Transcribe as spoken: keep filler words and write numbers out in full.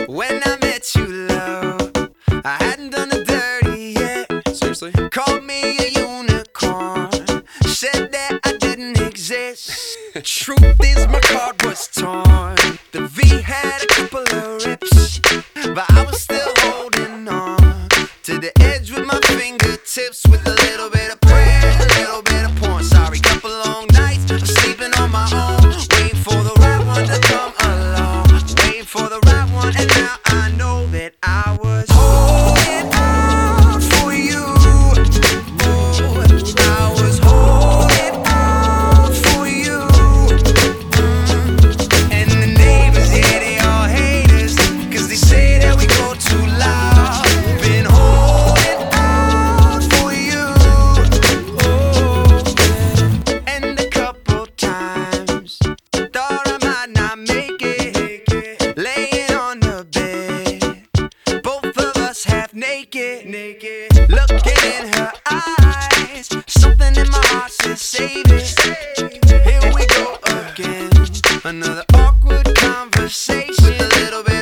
When I met you, love, I hadn't done it dirty yet. Seriously? Called me a unicorn, said that I didn't exist. Truth is my card was torn. The V had a couple of rips, but I was still holding on to the edge with my fingertips, with a little bit of prayer, a little bit of porn. Sorry, couple long nights of sleeping on my own, waiting for the right one to come along, waiting for the right one, and now I know that I was holding out for you. Oh, I was holding out for you. Mm. And the neighbors, yeah, they all hate us, 'cause they say that we go too loud. Been holding out for you. Oh, and a couple times thought I might not make it, laying on the bed, both of us half naked, naked, looking in her eyes. Something in my heart says save it. Here we go again, another awkward conversation, a little bit